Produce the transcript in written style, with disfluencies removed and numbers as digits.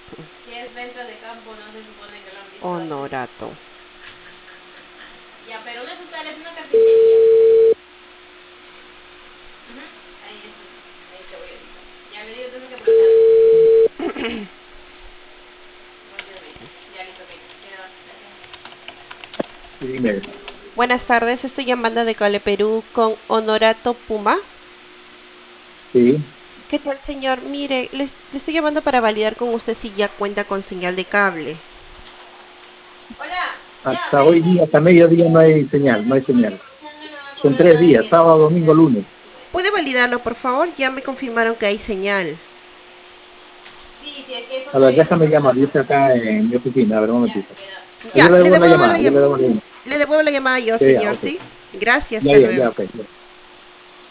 Si es venta de campo, no se supone que lo han visto ahí. Honorato. Ya, pero no es hotel, es una carpintería. Ujú, ahí es. Ahí te voy ahorita. Ya le digo, tengo que aprovechar. Voy ahorita. Ya listo, ok. Ya, gracias. Dime, Buenas tardes, estoy llamando de Cable Perú con Honorato Puma. sí, ¿Qué tal, señor? Mire, le estoy llamando para validar con usted si ya cuenta con señal de cable. Hola, ya, hasta hoy día, ven. hasta mediodía no hay señal, no hay señal. Son 3 días, sábado, domingo, lunes. ¿Puede validarlo, por favor? Ya me confirmaron que hay señal. Sí, sí, es que eso A no ver, es déjame normal. llamar, yo estoy acá en mi oficina, a ver un Ya, momentito. espera. Yo Ya, le devuelvo la llamada, yo le devuelvo la llamada. le devuelvo la llamada yo, Sí, ya, señor, ok. ¿sí? Gracias, Ya, hasta ya, ya, luego. ok.